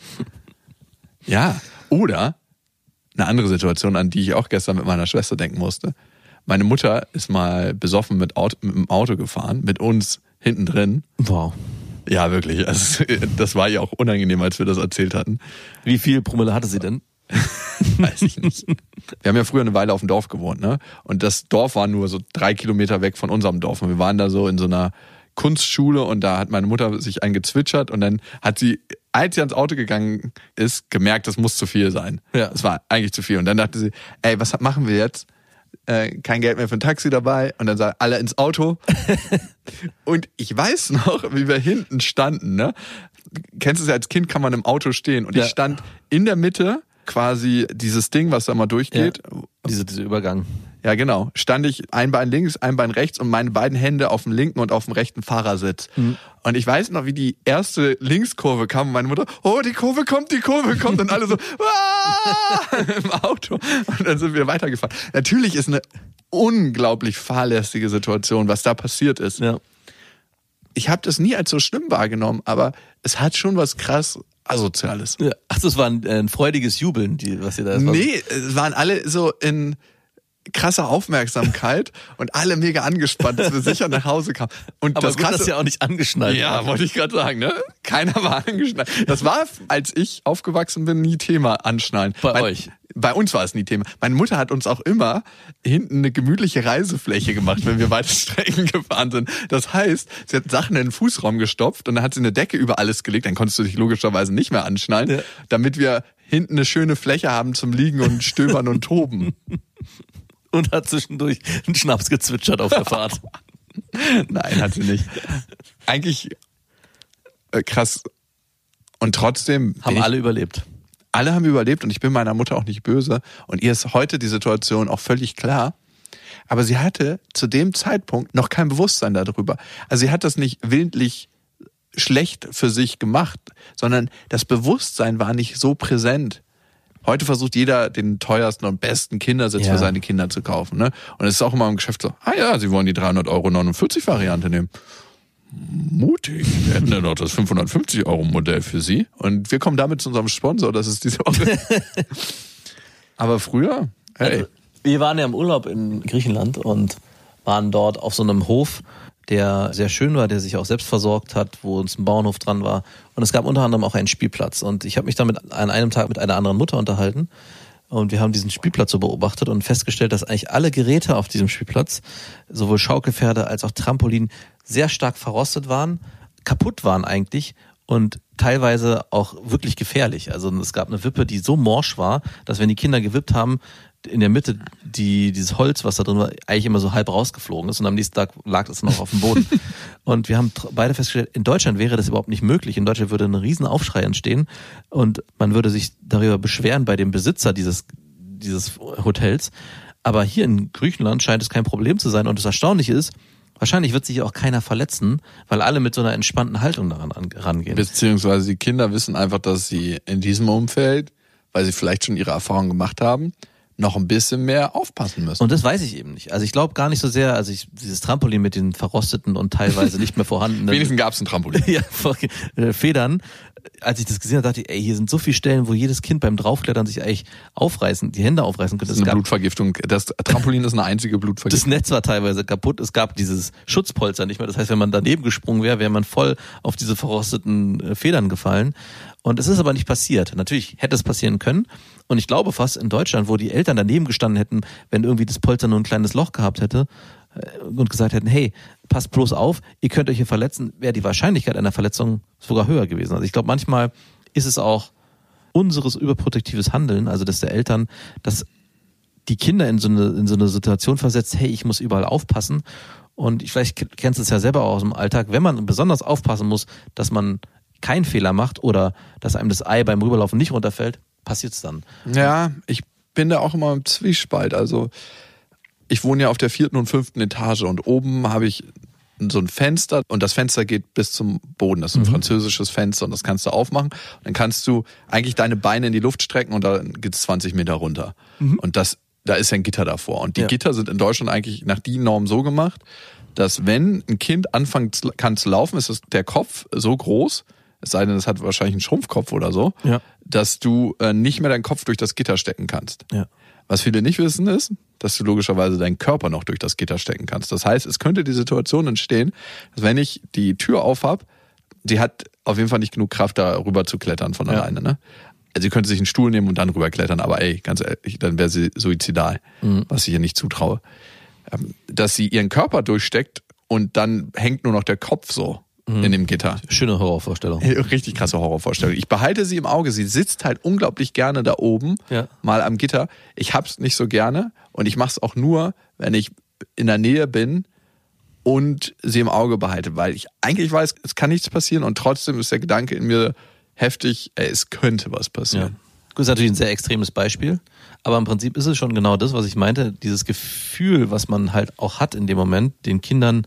Ja, oder eine andere Situation, an die ich auch gestern mit meiner Schwester denken musste. Meine Mutter ist mal besoffen mit, Auto, mit dem Auto gefahren, mit uns hinten drin.
Wow.
Ja, wirklich. Also, das war ihr auch unangenehm, als wir das erzählt hatten.
Wie viel Promille hatte sie denn?
Weiß ich nicht. Wir haben ja früher eine Weile auf dem Dorf gewohnt, ne? Und das Dorf war nur so drei Kilometer weg von unserem Dorf. Und wir waren da so in so einer Kunstschule und da hat meine Mutter sich eingezwitschert und dann hat sie, als sie ans Auto gegangen ist, gemerkt, das muss zu viel sein. Ja. Das war eigentlich zu viel. Und dann dachte sie, ey, was machen wir jetzt? Äh, kein Geld mehr für ein Taxi dabei und dann sagen alle ins Auto. Und ich weiß noch, wie wir hinten standen, ne? Kennst du es ja, als Kind kann man im Auto stehen und ja. Ich stand in der Mitte, quasi dieses Ding, was da mal durchgeht.
Ja. Diese, dieser Übergang.
Ja, genau. Stand ich ein Bein links, ein Bein rechts und meine beiden Hände auf dem linken und auf dem rechten Fahrersitz. Mhm. Und ich weiß noch, wie die erste Linkskurve kam und meine Mutter, oh, die Kurve kommt, die Kurve kommt und alle so, im Auto. Und dann sind wir weitergefahren. Natürlich ist eine unglaublich fahrlässige Situation, was da passiert ist. Ja. ich habe das nie als so schlimm wahrgenommen, aber es hat schon was krass Asoziales.
Ja. Ach, das war ein, ein freudiges Jubeln, die, was ihr da...
Nee, es waren alle so in krasser Aufmerksamkeit und alle mega angespannt, dass wir sicher nach Hause kamen. Und
aber
das
gut,
krasse,
dass ihr auch nicht angeschnallt
ja,
wart.
wollte ich gerade sagen, ne? Keiner war angeschnallt. Das war, als ich aufgewachsen bin, nie Thema anschnallen.
Bei
mein,
euch?
Bei uns war es nie Thema. Meine Mutter hat uns auch immer hinten eine gemütliche Reisefläche gemacht, wenn wir weite Strecken gefahren sind. Das heißt, sie hat Sachen in den Fußraum gestopft und dann hat sie eine Decke über alles gelegt. Dann konntest du dich logischerweise nicht mehr anschnallen, ja. damit wir hinten eine schöne Fläche haben zum Liegen und Stöbern und Toben.
Und hat zwischendurch einen Schnaps gezwitschert auf der Fahrt.
Nein, hat sie nicht. Eigentlich äh, krass. Und trotzdem...
Haben alle überlebt.
Alle haben überlebt und ich bin meiner Mutter auch nicht böse. Und ihr ist heute die Situation auch völlig klar. Aber sie hatte zu dem Zeitpunkt noch kein Bewusstsein darüber. Also sie hat das nicht willentlich schlecht für sich gemacht, sondern das Bewusstsein war nicht so präsent. Heute versucht jeder, den teuersten und besten Kindersitz ja. für seine Kinder zu kaufen. Ne? Und es ist auch immer im Geschäft so, ah ja, sie wollen die dreihundert Euro neunundvierzig Variante nehmen. Mutig. Wir hätten ja noch das fünfhundertfünfzig Euro Modell für Sie. Und wir kommen damit zu unserem Sponsor, das ist diese Woche. Aber früher, hey.
Also, wir waren ja im Urlaub in Griechenland und waren dort auf so einem Hof, der sehr schön war, der sich auch selbst versorgt hat, wo uns ein Bauernhof dran war. Und es gab unter anderem auch einen Spielplatz. Und ich habe mich damit an einem Tag mit einer anderen Mutter unterhalten. Und wir haben diesen Spielplatz so beobachtet und festgestellt, dass eigentlich alle Geräte auf diesem Spielplatz, sowohl Schaukelpferde als auch Trampolin, sehr stark verrostet waren, kaputt waren eigentlich und teilweise auch wirklich gefährlich. Also es gab eine Wippe, die so morsch war, dass wenn die Kinder gewippt haben, in der Mitte die dieses Holz, was da drin war, eigentlich immer so halb rausgeflogen ist und am nächsten Tag lag es noch auf dem Boden. Und wir haben beide festgestellt, in Deutschland wäre das überhaupt nicht möglich. In Deutschland würde ein riesen Aufschrei entstehen und man würde sich darüber beschweren bei dem Besitzer dieses dieses Hotels. Aber hier in Griechenland scheint es kein Problem zu sein und das Erstaunliche ist, wahrscheinlich wird sich auch keiner verletzen, weil alle mit so einer entspannten Haltung daran rangehen.
Beziehungsweise die Kinder wissen einfach, dass sie in diesem Umfeld, weil sie vielleicht schon ihre Erfahrungen gemacht haben, noch ein bisschen mehr aufpassen müssen.
Und das weiß ich eben nicht. Also ich glaube gar nicht so sehr, also ich, dieses Trampolin mit den verrosteten und teilweise nicht mehr vorhandenen...
Wenigstens gab es ein Trampolin.
ja, Federn. Als ich das gesehen habe, dachte ich, ey, hier sind so viele Stellen, wo jedes Kind beim Draufklettern sich eigentlich aufreißen, die Hände aufreißen könnte.
Das ist eine Blutvergiftung. Das Trampolin ist eine einzige Blutvergiftung.
Das Netz war teilweise kaputt. Es gab dieses Schutzpolster nicht mehr. Das heißt, wenn man daneben gesprungen wäre, wäre man voll auf diese verrosteten Federn gefallen. Und es ist aber nicht passiert. Natürlich hätte es passieren können. Und ich glaube fast in Deutschland, wo die Eltern daneben gestanden hätten, wenn irgendwie das Polster nur ein kleines Loch gehabt hätte und gesagt hätten, hey, passt bloß auf, ihr könnt euch hier verletzen, wäre die Wahrscheinlichkeit einer Verletzung sogar höher gewesen. Also ich glaube, manchmal ist es auch unseres überprotektives Handeln, also dass der Eltern, dass die Kinder in so eine, in so eine Situation versetzt, hey, ich muss überall aufpassen. Und ich, vielleicht kennst du es ja selber auch aus dem Alltag, wenn man besonders aufpassen muss, dass man keinen Fehler macht oder dass einem das Ei beim Rüberlaufen nicht runterfällt, passiert es dann.
Ja, ich bin da auch immer im Zwiespalt. Also ich wohne ja auf der vierten und fünften Etage und oben habe ich so ein Fenster und das Fenster geht bis zum Boden. Das ist ein mhm. französisches Fenster und das kannst du aufmachen. Dann kannst du eigentlich deine Beine in die Luft strecken und dann geht's zwanzig Meter runter. Mhm. Und das, da ist ja ein Gitter davor. Und die ja. Gitter sind in Deutschland eigentlich nach DIN Norm so gemacht, dass wenn ein Kind anfängt kann zu laufen, ist der Kopf so groß, es sei denn, es hat wahrscheinlich einen Schrumpfkopf oder so, ja. dass du äh, nicht mehr deinen Kopf durch das Gitter stecken kannst. Ja. Was viele nicht wissen ist, dass du logischerweise deinen Körper noch durch das Gitter stecken kannst. Das heißt, es könnte die Situation entstehen, dass wenn ich die Tür auf habe, sie hat auf jeden Fall nicht genug Kraft, da rüber zu klettern von ja. alleine. Ne? Also sie könnte sich einen Stuhl nehmen und dann rüber klettern, aber ey, ganz ehrlich, dann wäre sie suizidal, mhm. was ich ihr nicht zutraue. Dass sie ihren Körper durchsteckt und dann hängt nur noch der Kopf so in dem Gitter.
Schöne Horrorvorstellung.
Richtig krasse Horrorvorstellung. Ich behalte sie im Auge. Sie sitzt halt unglaublich gerne da oben, ja. mal am Gitter. Ich hab's nicht so gerne und ich mach's auch nur, wenn ich in der Nähe bin und sie im Auge behalte, weil ich eigentlich weiß, es kann nichts passieren und trotzdem ist der Gedanke in mir heftig, ey, es könnte was passieren.
Ja. Das ist natürlich ein sehr extremes Beispiel, aber im Prinzip ist es schon genau das, was ich meinte, dieses Gefühl, was man halt auch hat in dem Moment, den Kindern,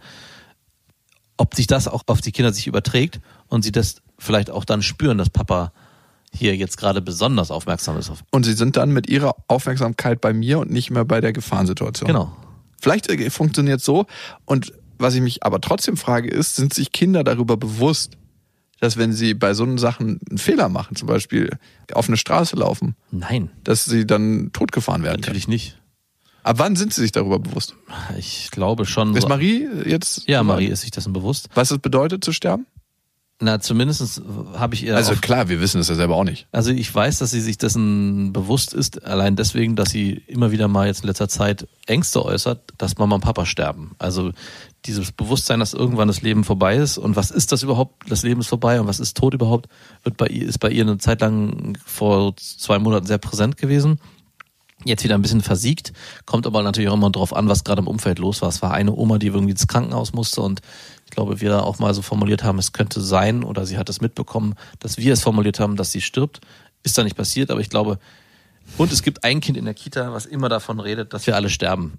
ob sich das auch auf die Kinder sich überträgt und sie das vielleicht auch dann spüren, dass Papa hier jetzt gerade besonders aufmerksam ist.
Und sie sind dann mit ihrer Aufmerksamkeit bei mir und nicht mehr bei der Gefahrensituation.
Genau.
Vielleicht funktioniert es so und Was ich mich aber trotzdem frage ist, sind sich Kinder darüber bewusst, dass wenn sie bei so Sachen einen Fehler machen, zum Beispiel auf eine Straße laufen,
Nein.
dass sie dann totgefahren werden?
Natürlich nicht.
Ab wann sind sie sich darüber bewusst?
Ich glaube schon.
Ist
so,
Marie jetzt?
Ja, Marie ist sich dessen bewusst.
Was es bedeutet zu sterben?
Na, zumindest habe ich ihr
Also
auch,
klar, wir wissen es ja selber auch nicht.
Also ich weiß, dass sie sich dessen bewusst ist, allein deswegen, dass sie immer wieder mal jetzt in letzter Zeit Ängste äußert, dass Mama und Papa sterben. Also dieses Bewusstsein, dass irgendwann das Leben vorbei ist und was ist das überhaupt, das Leben ist vorbei und was ist Tod überhaupt, wird bei ihr, ist bei ihr eine Zeit lang vor zwei Monaten sehr präsent gewesen. Jetzt wieder ein bisschen versiegt, kommt aber natürlich auch immer drauf an, was gerade im Umfeld los war. Es war eine Oma, die irgendwie ins Krankenhaus musste und ich glaube, wir auch mal so formuliert haben, es könnte sein, oder sie hat es mitbekommen, dass wir es formuliert haben, dass sie stirbt. Ist da nicht passiert, aber ich glaube, und es gibt ein Kind in der Kita, was immer davon redet, dass wir alle sterben.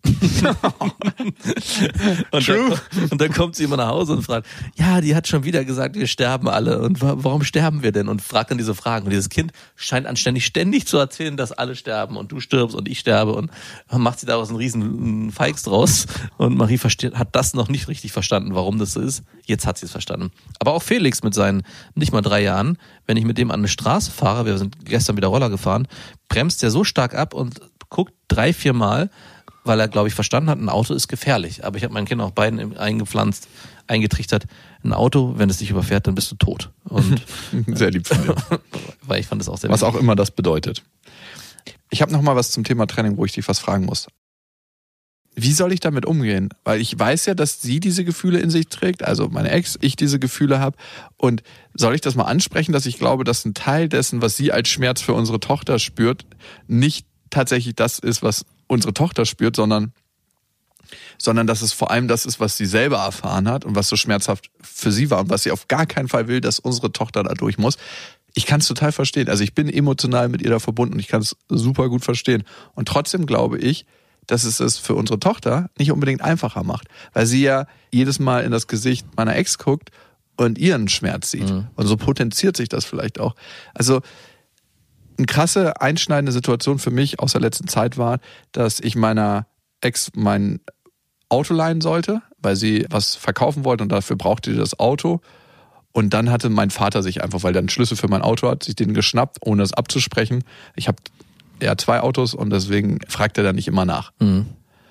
und,
True.
Dann, und dann kommt sie immer nach Hause und fragt, ja, die hat schon wieder gesagt, wir sterben alle. Und wa- warum sterben wir denn? Und fragt dann diese Fragen. Und dieses Kind scheint anständig ständig zu erzählen, dass alle sterben und du stirbst und ich sterbe. Und macht sie daraus einen riesen Feix draus. Und Marie versteht, hat das noch nicht richtig verstanden, warum das so ist. Jetzt hat sie es verstanden. Aber auch Felix mit seinen nicht mal drei Jahren, wenn ich mit dem an eine Straße fahre, wir sind gestern wieder Roller gefahren, bremst der so stark ab und guckt drei, vier Mal, weil er, glaube ich, verstanden hat, ein Auto ist gefährlich. Aber ich habe meinen Kindern auch beiden eingepflanzt, eingetrichtert, ein Auto, wenn es dich überfährt, dann bist du tot. Und
Sehr lieb von dir.
weil ich fand das auch sehr
Was
wichtig.
auch immer das bedeutet. Ich habe noch mal was zum Thema Trennung, wo ich dich was fragen muss. Wie soll ich damit umgehen? Weil ich weiß ja, dass sie diese Gefühle in sich trägt, also meine Ex, ich diese Gefühle habe. Und soll ich das mal ansprechen, dass ich glaube, dass ein Teil dessen, was sie als Schmerz für unsere Tochter spürt, nicht tatsächlich das ist, was unsere Tochter spürt, sondern, sondern dass es vor allem das ist, was sie selber erfahren hat und was so schmerzhaft für sie war und was sie auf gar keinen Fall will, dass unsere Tochter da durch muss. Ich kann es total verstehen. Also ich bin emotional mit ihr da verbunden und ich kann es super gut verstehen. Und trotzdem glaube ich, dass es es für unsere Tochter nicht unbedingt einfacher macht, weil sie ja jedes Mal in das Gesicht meiner Ex guckt und ihren Schmerz sieht. Mhm. Und so potenziert sich das vielleicht auch. Also eine krasse, einschneidende Situation für mich aus der letzten Zeit war, dass ich meiner Ex mein Auto leihen sollte, weil sie was verkaufen wollte und dafür brauchte sie das Auto. Und dann hatte mein Vater sich einfach, weil er einen Schlüssel für mein Auto hat, sich den geschnappt, ohne es abzusprechen. Ich habe ja zwei Autos und deswegen fragt er da nicht immer nach. Mhm.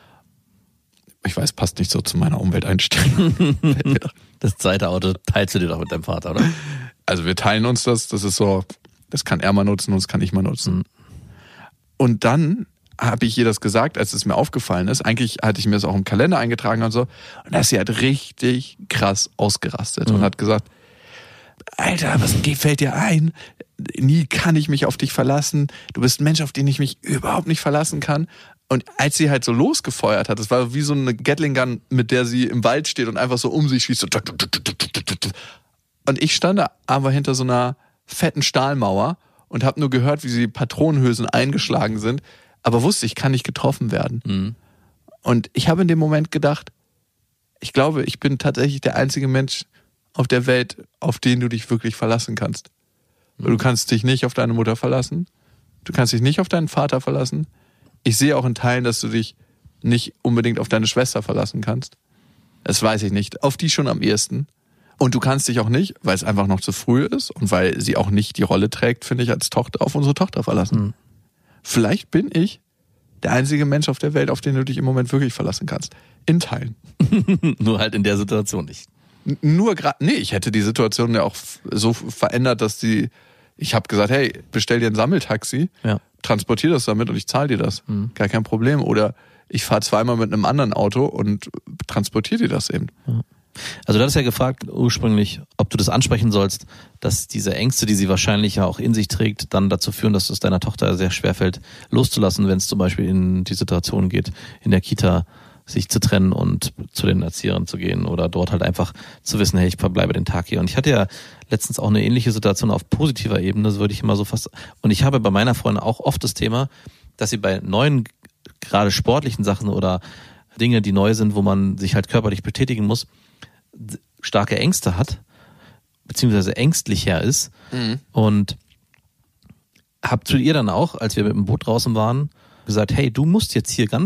Ich weiß, passt nicht so zu meiner Umwelteinstellung.
Das zweite Auto teilst du dir doch mit deinem Vater, oder?
Also wir teilen uns das, das ist so, das kann er mal nutzen und das kann ich mal nutzen. Mhm. Und dann habe ich ihr das gesagt, als es mir aufgefallen ist. Eigentlich hatte ich mir das auch im Kalender eingetragen und so. Und da ist sie halt richtig krass ausgerastet mhm. und hat gesagt, Alter, was fällt dir ein? Nie kann ich mich auf dich verlassen. Du bist ein Mensch, auf den ich mich überhaupt nicht verlassen kann. Und als sie halt so losgefeuert hat, das war wie so eine Gatling Gun, mit der sie im Wald steht und einfach so um sich schießt. Und ich stand da aber hinter so einer fetten Stahlmauer und habe nur gehört, wie sie Patronenhülsen eingeschlagen sind, aber wusste, ich kann nicht getroffen werden. Mhm. Und ich habe in dem Moment gedacht, ich glaube, ich bin tatsächlich der einzige Mensch auf der Welt, auf den du dich wirklich verlassen kannst. Mhm. Du kannst dich nicht auf deine Mutter verlassen, du kannst dich nicht auf deinen Vater verlassen. Ich sehe auch in Teilen, dass du dich nicht unbedingt auf deine Schwester verlassen kannst. Das weiß ich nicht. Auf die schon am ehesten. Und du kannst dich auch nicht, weil es einfach noch zu früh ist und weil sie auch nicht die Rolle trägt, finde ich, als Tochter, auf unsere Tochter verlassen. Mhm. Vielleicht bin ich der einzige Mensch auf der Welt, auf den du dich im Moment wirklich verlassen kannst. In Teilen.
Nur halt in der Situation nicht.
N- nur gerade, nee, ich hätte die Situation ja auch so verändert, dass die, ich habe gesagt, hey, bestell dir ein Sammeltaxi, ja. transportier das damit und ich zahle dir das. Mhm. Gar kein Problem. Oder ich fahre zweimal mit einem anderen Auto und transportier dir das eben.
Ja. Also du hattest ja gefragt ursprünglich, ob du das ansprechen sollst, dass diese Ängste, die sie wahrscheinlich ja auch in sich trägt, dann dazu führen, dass es deiner Tochter sehr schwerfällt, loszulassen, wenn es zum Beispiel in die Situation geht, in der Kita sich zu trennen und zu den Erziehern zu gehen oder dort halt einfach zu wissen, hey, ich verbleibe den Tag hier. Und ich hatte ja letztens auch eine ähnliche Situation auf positiver Ebene, das würde ich immer so fast, und ich habe bei meiner Freundin auch oft das Thema, dass sie bei neuen, gerade sportlichen Sachen oder Dinge, die neu sind, wo man sich halt körperlich betätigen muss, starke Ängste hat, beziehungsweise ängstlicher ist. Mhm. Und hab zu ihr dann auch, als wir mit dem Boot draußen waren, gesagt, hey, du musst jetzt hier ganz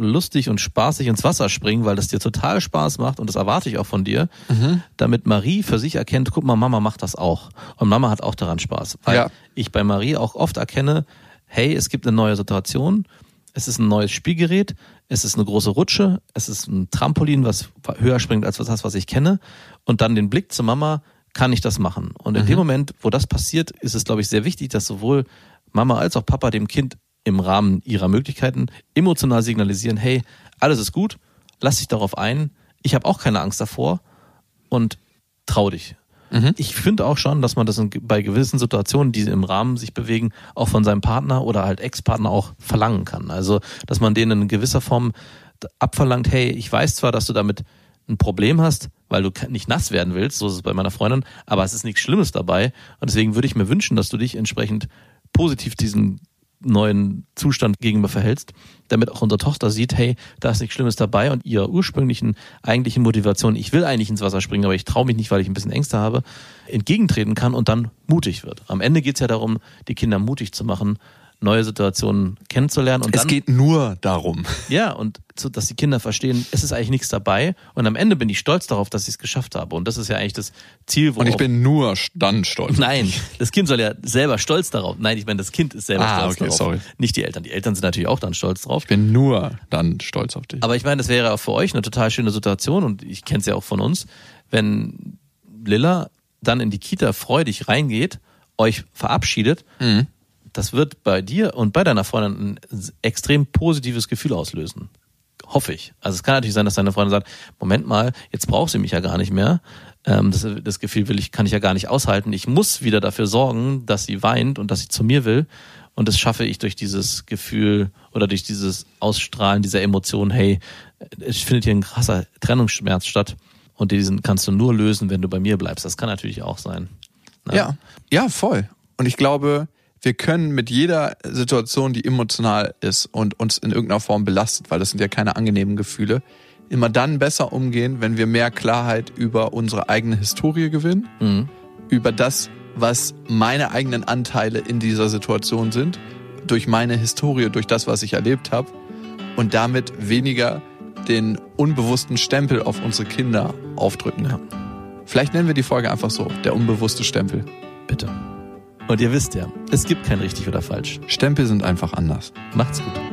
lustig und spaßig ins Wasser springen, weil das dir total Spaß macht und das erwarte ich auch von dir, mhm. damit Marie für sich erkennt, guck mal, Mama macht das auch. Und Mama hat auch daran Spaß. Weil ja. ich bei Marie auch oft erkenne, hey, es gibt eine neue Situation, es ist ein neues Spielgerät, es ist eine große Rutsche, es ist ein Trampolin, was höher springt als das, was ich kenne. Und dann den Blick zur Mama, kann ich das machen? Und in mhm. dem Moment, wo das passiert, ist es, glaube ich, sehr wichtig, dass sowohl Mama als auch Papa dem Kind im Rahmen ihrer Möglichkeiten emotional signalisieren, hey, alles ist gut, lass dich darauf ein, ich habe auch keine Angst davor und trau dich. Mhm. Ich finde auch schon, dass man das in, bei gewissen Situationen, die im Rahmen sich bewegen, auch von seinem Partner oder halt Ex-Partner auch verlangen kann. Also, dass man denen in gewisser Form abverlangt, hey, ich weiß zwar, dass du damit ein Problem hast, weil du nicht nass werden willst, so ist es bei meiner Freundin, aber es ist nichts Schlimmes dabei und deswegen würde ich mir wünschen, dass du dich entsprechend positiv diesen neuen Zustand gegenüber verhältst, damit auch unsere Tochter sieht, hey, da ist nichts Schlimmes dabei und ihrer ursprünglichen, eigentlichen Motivation, ich will eigentlich ins Wasser springen, aber ich traue mich nicht, weil ich ein bisschen Ängste habe, entgegentreten kann und dann mutig wird. Am Ende geht es ja darum, die Kinder mutig zu machen, neue Situationen kennenzulernen. Und
es
dann,
geht nur darum.
Ja, und so, dass die Kinder verstehen, es ist eigentlich nichts dabei und am Ende bin ich stolz darauf, dass ich es geschafft habe. Und das ist ja eigentlich das Ziel, worauf...
Und ich bin nur dann stolz.
Nein, das Kind soll ja selber stolz darauf. Nein, ich meine, das Kind ist selber
ah,
stolz
okay,
darauf.
Sorry.
Nicht die Eltern. Die Eltern sind natürlich auch dann stolz drauf.
Ich bin nur dann stolz auf dich.
Aber ich meine, das wäre auch für euch eine total schöne Situation und ich kenne es ja auch von uns, wenn Lilla dann in die Kita freudig reingeht, euch verabschiedet, mhm. das wird bei dir und bei deiner Freundin ein extrem positives Gefühl auslösen. Hoffe ich. Also es kann natürlich sein, dass deine Freundin sagt, Moment mal, jetzt braucht sie mich ja gar nicht mehr. Ähm, das, das Gefühl will ich, kann ich ja gar nicht aushalten. Ich muss wieder dafür sorgen, dass sie weint und dass sie zu mir will. Und das schaffe ich durch dieses Gefühl oder durch dieses Ausstrahlen dieser Emotion, hey, es findet hier ein krasser Trennungsschmerz statt. Und diesen kannst du nur lösen, wenn du bei mir bleibst. Das kann natürlich auch sein.
Ja, ja, ja voll. Und ich glaube, wir können mit jeder Situation, die emotional ist und uns in irgendeiner Form belastet, weil das sind ja keine angenehmen Gefühle, immer dann besser umgehen, wenn wir mehr Klarheit über unsere eigene Historie gewinnen, mhm. über das, was meine eigenen Anteile in dieser Situation sind, durch meine Historie, durch das, was ich erlebt habe und damit weniger den unbewussten Stempel auf unsere Kinder aufdrücken. Ja. Vielleicht nennen wir die Folge einfach so, der unbewusste Stempel.
Bitte. Und ihr wisst ja, es gibt kein richtig oder falsch.
Stempel sind einfach anders.
Macht's gut.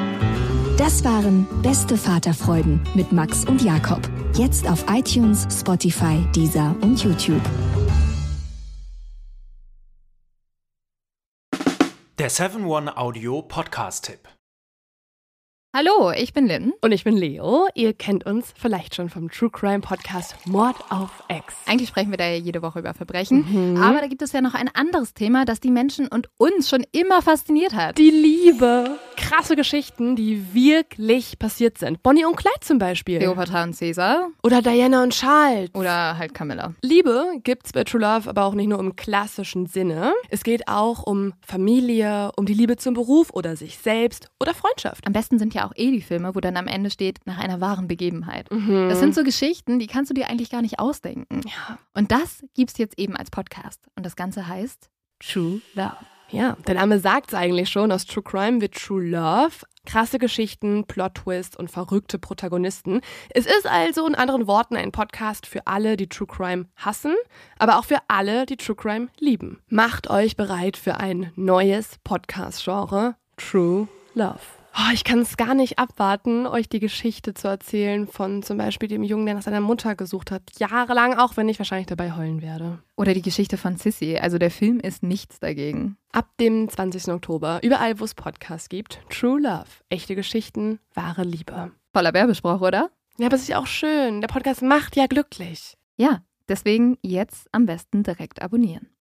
Das waren Beste Vaterfreuden mit Max und Jakob. Jetzt auf iTunes, Spotify, Deezer und YouTube.
Der seven one Audio Podcast-Tipp.
Hallo, ich bin Lynn.
Und ich bin Leo. Ihr kennt uns vielleicht schon vom True Crime Podcast Mord auf Ex.
Eigentlich sprechen wir da ja jede Woche über Verbrechen. Mhm. Aber da gibt es ja noch ein anderes Thema, das die Menschen und uns schon immer fasziniert hat.
Die Liebe. Krasse Geschichten, die wirklich passiert sind. Bonnie und Clyde zum Beispiel.
Cleopatra und Caesar.
Oder Diana und Charles.
Oder halt Camilla.
Liebe gibt's bei True Love aber auch nicht nur im klassischen Sinne. Es geht auch um Familie, um die Liebe zum Beruf oder sich selbst oder Freundschaft.
Am besten sind ja auch eh die Filme, wo dann am Ende steht, nach einer wahren Begebenheit. Mhm. Das sind so Geschichten, die kannst du dir eigentlich gar nicht ausdenken.
Ja.
Und das gibt's jetzt eben als Podcast. Und das Ganze heißt True Love.
Ja, der Name sagt's eigentlich schon, aus True Crime wird True Love. Krasse Geschichten, Plot-Twist und verrückte Protagonisten. Es ist also in anderen Worten ein Podcast für alle, die True Crime hassen, aber auch für alle, die True Crime lieben. Macht euch bereit für ein neues Podcast-Genre, True Love. Oh, ich kann es gar nicht abwarten, euch die Geschichte zu erzählen von zum Beispiel dem Jungen, der nach seiner Mutter gesucht hat. Jahrelang, auch wenn ich wahrscheinlich dabei heulen werde.
Oder die Geschichte von Sissy. Also der Film ist nichts dagegen.
Ab dem zwanzigsten Oktober, überall wo es Podcasts gibt, True Love. Echte Geschichten, wahre Liebe.
Voller Werbespruch, oder?
Ja, aber es ist ja auch schön. Der Podcast macht ja glücklich.
Ja, deswegen jetzt am besten direkt abonnieren.